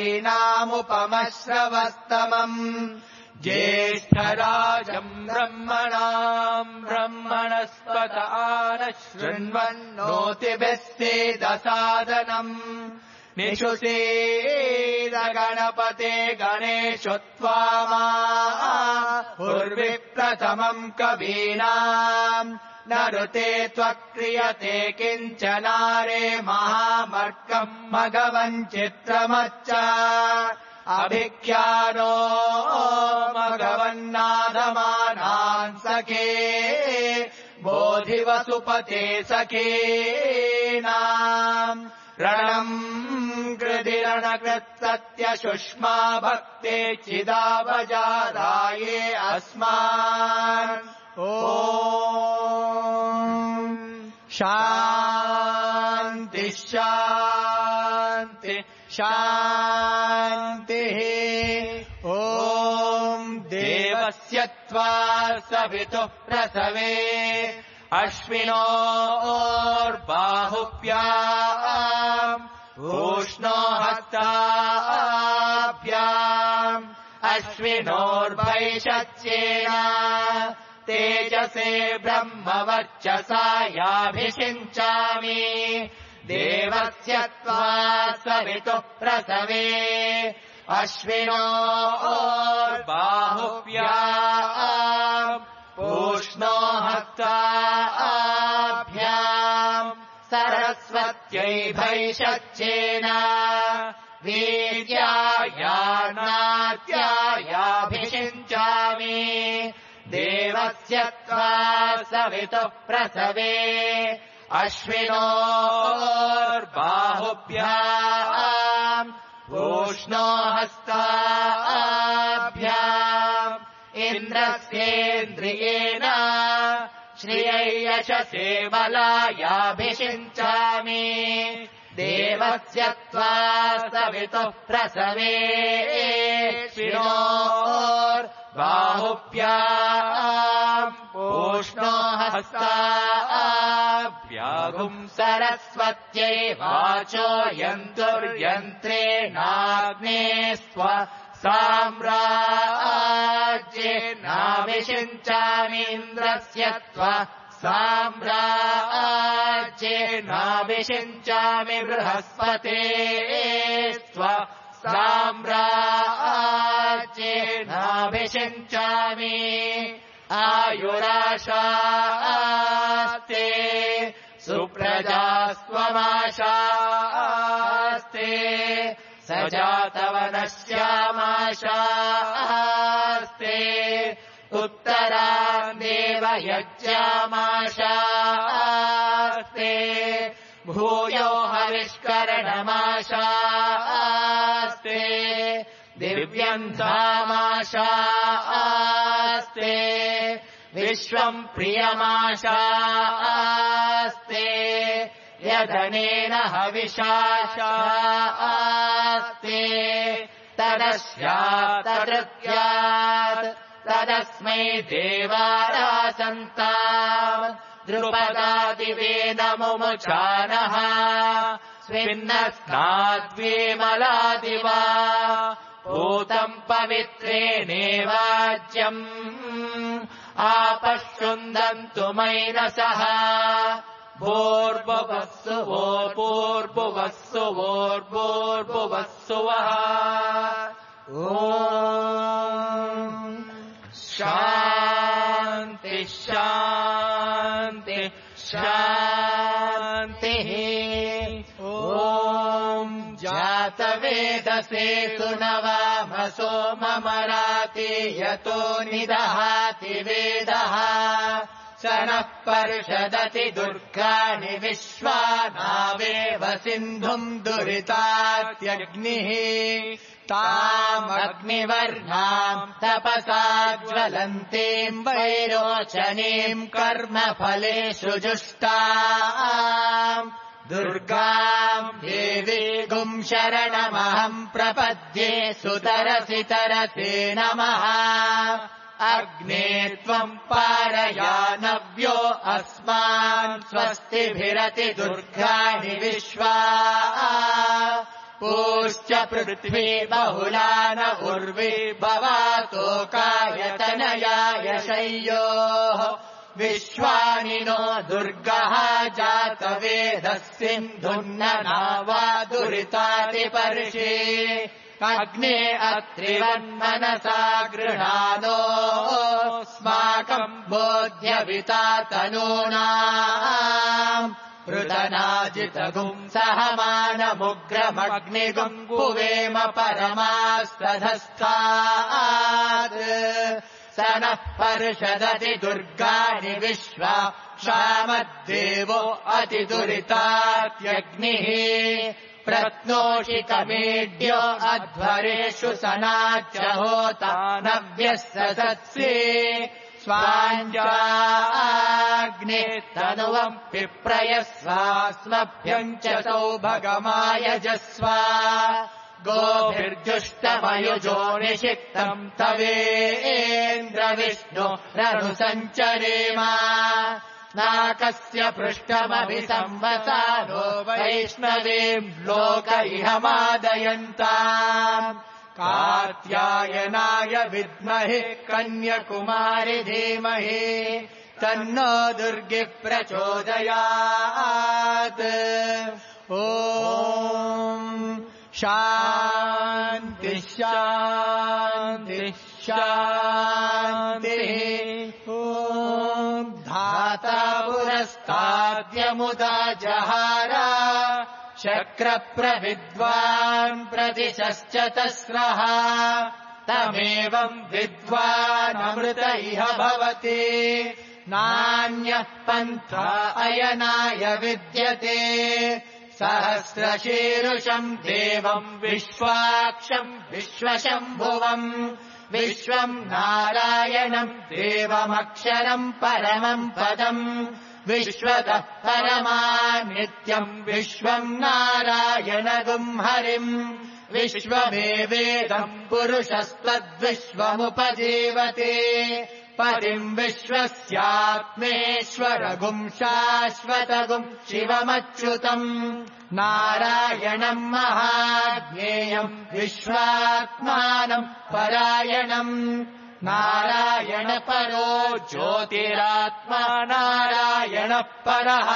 कवीनामुपमश्रवस्तमम् ज्येष्ठराजम् ब्रह्मणाम् ब्रह्मणस्पत नः शृण्वन्नोतिभिः सेदसादनम् निषुषेद गणपते गणेशो त्वामा उर्विप्रथमम् कवीनाम् न ऋते त्वक्रियते किञ्चनारे महामर्कम् मघवन् चित्रमच्च अभिख्यानो मघवन्नादमानान् सखे बोधिवसुपते सखेनाम् रणम् कृदिरणकृत्सत्यशुष्मा भक्ते चिदावजादाये अस्मान् ॐ शान्ति शान्ति शान्तिः ॐ देवस्य त्वा सवितुः प्रसवे अश्विनोर्बाहुभ्याम् ऊष्णो हस्ताभ्याम् अश्विनोर्वैशच्येन तेजसे ब्रह्मवर्चसा याभिषिञ्चामि देवस्य त्वा सवितुः प्रसवे अश्विनोर्बाहुभ्याम् ऊष्णो हस्ताभ्याम् सरस्वत्यै भैषच्येन वीर्यायानात्यायाभिषिञ्चामि देवस्य त्वा सवितुः प्रसवे अश्विनोर्बाहुभ्याम् ऊष्णो हस्ताभ्याम् इन्द्रस्येन्द्रियेण श्रियै यशसे बलायाभिषिञ्चामि देवस्य त्वा सवितुः प्रसवे बाहुभ्याम् ऊष्णो हस्ताभ्याम् सरस्वत्यै वाचो यन्तुर्यन्त्रेणाग्ने स्व साम्राज्येनाभिषिञ्चामीन्द्रस्य त्वा साम्राज्येनाभिषिञ्चामि बृहस्पते स्व साम्राज्येनाभिषिञ्चामि आयुराशास्ते सुप्रजास्त्वमाशास्ते सजातवनश्यामाशास्ते उत्तराम् देवयज्ञामाशास्ते भूयो हविष्करणमाशास्ते दिव्यम् धामाशास्ते विश्वम् प्रियमाशास्ते यदनेन हविषाशास्ते तदस्यात्तदृत्यात् तदस्मै देवारासन्ताम् द्रुपदादिवेदमुमुचानः स्विन्नस्नाद्विमलादिवा भूतम् पवित्रेणेवाज्यम् आपश्युन्दन्तु मैनसः भोर्भुवस्सु भोर्भुवस्सु भोर्भुवस्सु वः ॐ शान्ति शान्ति शान्तिः ॐ जातवेदसे सुनवामसो ममराति यतो निदहाति वेदः स नः पर्षदति दुर्गाणि विश्वानावेव सिन्धुम् दुरितात्यग्निः तामग्निवर्णाम् तपसा ज्वलन्तीम् वैरोचनीम् कर्मफलेषु जुष्टाम् दुर्गाम् देवीगुम् शरणमहम् प्रपद्ये सुतरसि तरसे नमः अग्ने त्वम् पारयानव्यो अस्मान् स्वस्तिभिरति दुर्गाणि विश्वा पूश्च पृथ्वी बहुला न उर्वी भवातोकायतनयाय शय्योः विश्वानि नो दुर्गः जातवेदः सिन्धुन्न नावा दुरितातिपर्षे अग्ने अत्रिवन्मनसा गृहाणोऽस्माकम् बोध्यविता तनूनाम् पृतनाजितगुम् सहमानमुग्रमग्निगुम् कुवेम परमास्तधस्तात् स नः पर्षदति दुर्गाणि विश्वा क्षामद्देवो अतिदुरितात्यग्निः प्रत्नोषिकमेड्यो अध्वरेषु सनाच्च होता नव्यः ससत्से स्वाञ्जाग्ने तनुवम् पिप्रयस्वास्मभ्यम् च सौभगमायजस्वा गोभिर्जुष्टमयुजो निषिक्तम् तवेन्द्रविष्णो रनुसञ्चरेम नाकस्य पृष्ठमभिसंवसानो वैष्णवीम् लोक इह मादयन्ताम् कात्यायनाय विद्महे कन्याकुमारि धीमहि तन्नो दुर्गे प्रचोदयात् ॐ शान्ति शान्ति शान्तिः ॐ धाता पुरस्ताद्यमुदा जहार शक्रप्रविद्वान् प्रतिशश्च तस्रः तमेवम् विद्वानमृत इह भवति नान्यः पन्था अयनाय विद्यते सहस्रशीरुषम् देवम् विश्वाक्षम् विश्वशम्भुवम् विश्वम् नारायणम् देवमक्षरम् परमम् पदम् विश्वतः परमानित्यम् विश्वम् नारायणगुम् हरिम् विश्वमेवेदम् पुरुषस्त्वद्विश्वमुपजीवते पतिम् विश्वस्यात्मेश्वरगुम् शाश्वतगुम् शिवमच्युतम् नारायणम् महाज्ञेयम् विश्वात्मानम् परायणम् नारायणपरो ज्योतिरात्मा नारायणः परः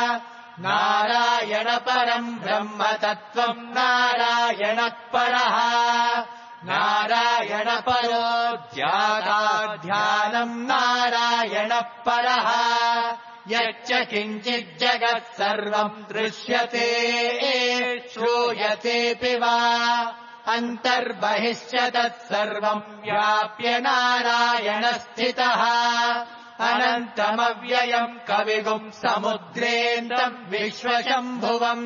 नारायणपरम् ब्रह्मतत्त्वम् नारायणः परः नारायणपरो ध्यानम् नारायणः परः यच्च किञ्चिज्जगत् सर्वम् दृश्यते श्रूयतेऽपि वा अन्तर्बहिश्च तत्सर्वम् व्याप्य नारायणस्थितः अनन्तमव्ययम् कविगुम् समुद्रेन्द्रम् विश्वशम्भुवम्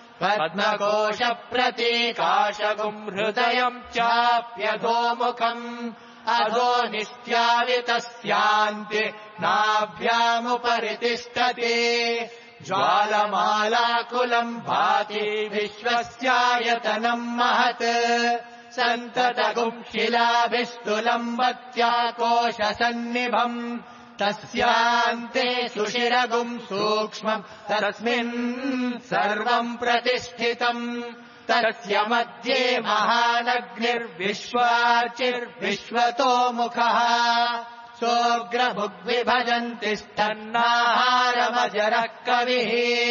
पद्मकोशप्रतीकाशगुम् हृदयम् चाप्यधोमुखम् अधो नित्यावितस्यान्ते नाभ्यामुपरि तिष्ठति ज्वालमालाकुलम् भाति विश्वस्यायतनम् महत् सन्ततगुम् शिलाभिस्तुलम् वत्याकोशसन्निभम् तस्यान्ते सुशिरगुम् सूक्ष्मम् तस्मिन् सर्वम् प्रतिष्ठितम् तस्य मध्ये महानग्निर्विश्वाचिर्विश्वतोमुखः सोऽग्रभुग्विभजन्तिष्ठन्नाहारमजरः कविः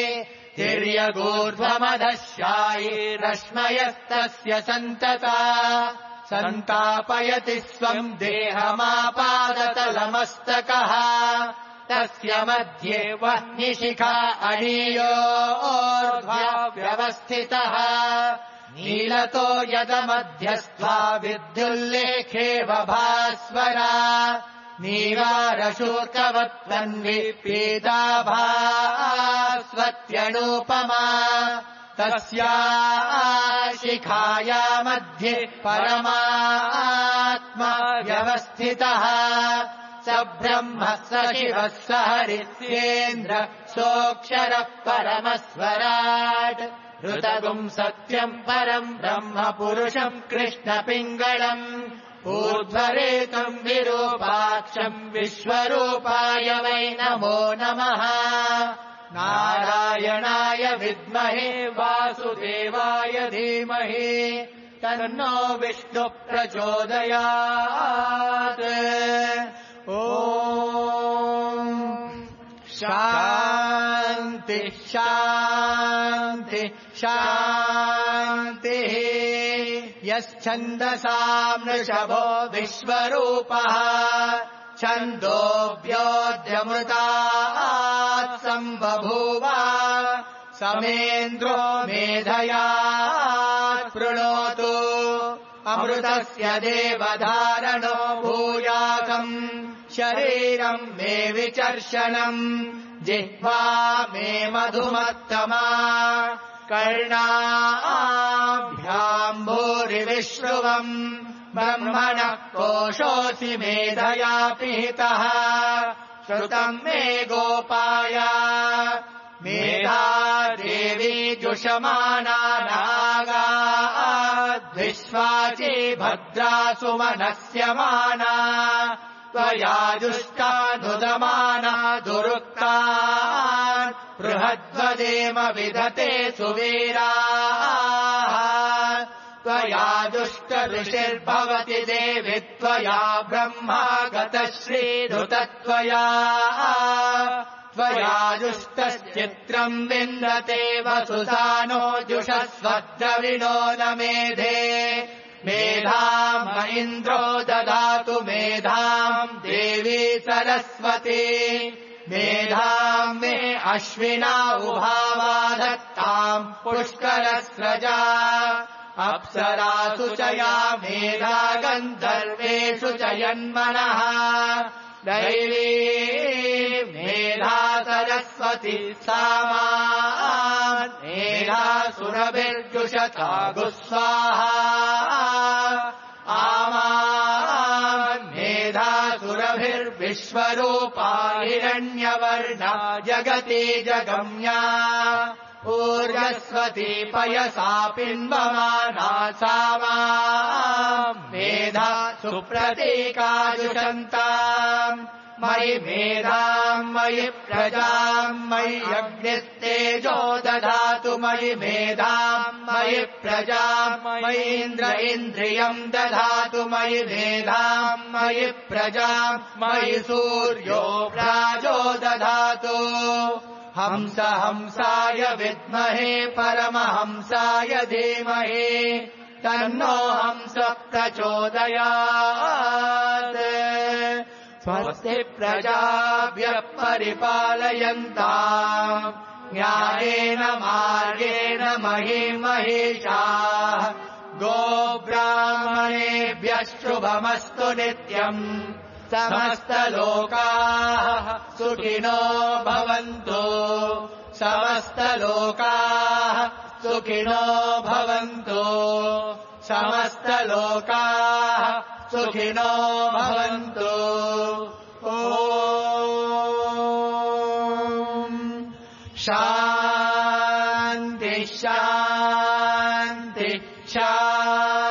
तिर्यगूर्ध्वमधशायीरश्मयस्तस्य सन्तता सन्तापयति स्वम् देहमापादतलमस्तकः तस्य मध्ये वह्निशिखा अणीयोर्ध्वा व्यवस्थितः नीलतो यदमध्यस्था विद्युल्लेखेव भास्वरा नीवारशूर्कवत्तन्वि पीताभास्वत्यणूपमा तस्या शिखाया मध्ये परमात्मा व्यवस्थितः स ब्रह्म स शिवः स हरिस्येन्द्र सोऽक्षरः परमस्वराट् ऋतगुम् सत्यम् परम् ब्रह्म पुरुषम् कृष्णपिङ्गळम् ऊर्ध्वरेतुम् विरूपाक्षम् विश्वरूपाय वै नमो नमः नारायणाय विद्महे वासुदेवाय धीमहि तन्नो विष्णुः प्रचोदयात् ॐ शान्ति शान्ति शान्तिः यश्छन्दसाम् वृषभो विश्वरूपः छन्दोऽभ्योऽद्यमृतात् सम्बभूव समेन्द्रो मेधया शृणोतु अमृतस्य देवधारणो भूयासम् शरीरम् मे विचर्षणम् जिह्वा मे मधुमत्तमा कर्णाभ्याम् भूरिविश्रुवम् ब्रह्मणः कोशोऽसि मेधया पिहितः श्रुतम् मे गोपाय मेधा देवी जुषमाना नागाद्विश्वाची भद्रा सुमनस्यमाना त्वया जुष्टानुदमाना दुरुक्तान् बृहद्वदेम विदते सुवीराः त्वया दुष्टऋषिर्भवति देवि त्वया ब्रह्मा गतः श्रीधृतत्वया त्वया जुष्टश्चित्रम् विन्दते वसुसानो जुषस्वद्रविणो न मेधे मेधाम् म इन्द्रो ददातु मेधाम् देवी सरस्वती मेधाम् मे अश्विना उभावा दत्ताम् पुष्करस्रजा अप्सरासु च या मेधा गन्धर्वेषु च यन्मनः दैवी मेधा सरस्वती सामा मेधा सुरभिर्जुषता गुस्वाहा आमा मेधा सुरभिर्विश्वरूपा हिरण्यवर्णा जगति जगम्या ऊर्जस्वती पयसा पिन्वमाना सामा मेधा सुप्रतीकाजुषन्ताम् मयि मेधाम् मयि प्रजाम् मयि अग्निस्तेजो ददातु मयि मेधाम् मयि प्रजाम् मयीन्द्र इन्द्रियम् ददातु मयि मेधाम् मयि प्रजाम् मयि सूर्यो प्राजो ददातु हंस हंसाय विद्महे परमहंसाय धीमहि तन्नो हंस प्रचोदयात् स्वस्ति प्रजाभ्यः परिपालयन्ताम् न्यायेन मार्गेण महीमहेशाः गोब्राह्मणेभ्यः शुभमस्तु नित्यम् समस्तलोकाः सुखिनो भवन्तु समस्तलोकाः सुखिनो भवन्तु समस्तलोकाः सुखिनो भवन्तु ॐ शान्ति शान्ति शान्ति